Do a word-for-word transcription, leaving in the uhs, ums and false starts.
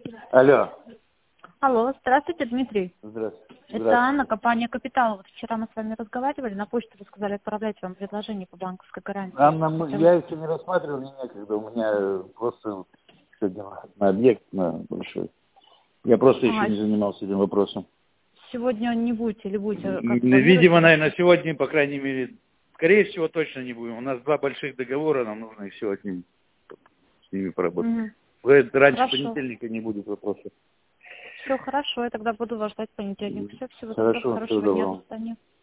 Алло. Алло, здравствуйте, Дмитрий. Здравствуйте. Это Здравствуйте. Анна, компания «Капитал». Вот вчера мы с вами разговаривали, на почту вы сказали отправлять вам предложение по банковской гарантии. Анна, мы- Хотим- я еще не рассматривал, мне некогда. У меня просто сегодня на объект на большой. Я просто Ага. еще не занимался этим вопросом. Сегодня не будете или будете? Как М, планируете? Видимо, наверное, сегодня, по крайней мере, скорее всего, точно не будем. У нас два больших договора, нам нужно их сегодня с ними поработать. Мгм. Говорит, раньше Хорошо. понедельника не будет вопросов. Все хорошо, я тогда буду вас ждать в понедельник. Все, всего доброго, Хорошо, всего хорошего дня, доброго. до свидания.